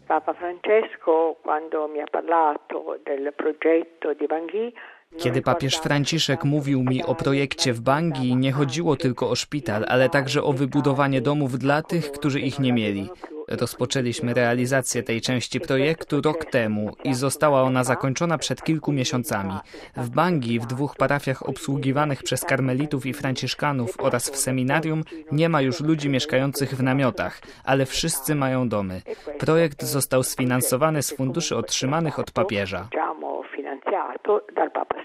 Papa Francesco, quando mi ha parlato del progetto di Bangui. Kiedy papież Franciszek mówił mi o projekcie w Bangui, nie chodziło tylko o szpital, ale także o wybudowanie domów dla tych, którzy ich nie mieli. Rozpoczęliśmy realizację tej części projektu rok temu i została ona zakończona przed kilku miesiącami. W Bangui, w 2 parafiach obsługiwanych przez karmelitów i franciszkanów oraz w seminarium nie ma już ludzi mieszkających w namiotach, ale wszyscy mają domy. Projekt został sfinansowany z funduszy otrzymanych od papieża.